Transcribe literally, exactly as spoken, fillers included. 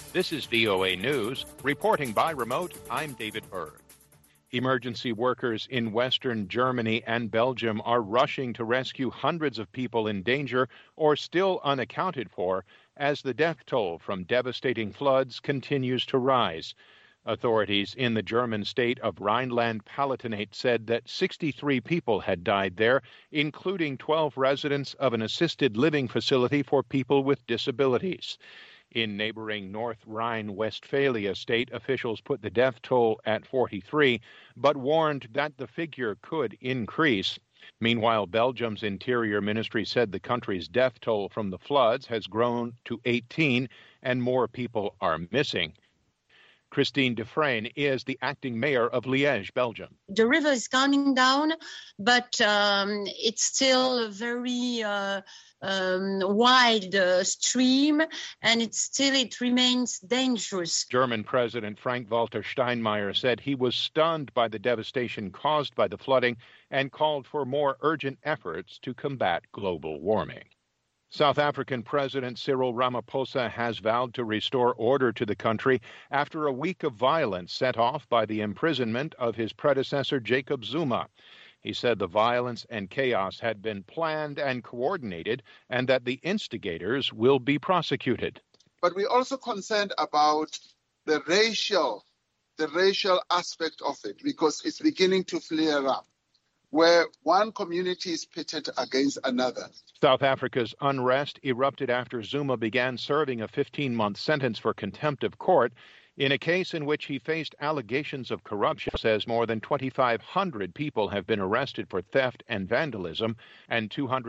This is V O A News. Reporting by remote, I'm David Berg. Emergency workers in Western Germany and Belgium are rushing to rescue hundreds of people in danger or still unaccounted for as the death toll from devastating floods continues to rise. Authorities in the German state of Rhineland-Palatinate said that sixty-three people had died there, including twelve residents of an assisted living facility for people with disabilities. In neighboring North Rhine-Westphalia state, officials put the death toll at forty-three, but warned that the figure could increase. Meanwhile, Belgium's Interior Ministry said the country's death toll from the floods has grown to eighteen, and more people are missing. Christine Dufresne is the acting mayor of Liège, Belgium. The river is calming down, but um, it's still a very uh, um, wide uh, stream, and it's still it remains dangerous. German President Frank-Walter Steinmeier said he was stunned by the devastation caused by the flooding and called for more urgent efforts to combat global warming. South African President Cyril Ramaphosa has vowed to restore order to the country after a week of violence set off by the imprisonment of his predecessor Jacob Zuma. He said the violence and chaos had been planned and coordinated and that the instigators will be prosecuted. But we're also concerned about the racial, the racial aspect of it, because it's beginning to flare up, where one community is pitted against another. South Africa's unrest erupted after Zuma began serving a fifteen-month sentence for contempt of court in a case in which he faced allegations of corruption. Says more than twenty-five hundred people have been arrested for theft and vandalism, and two hundred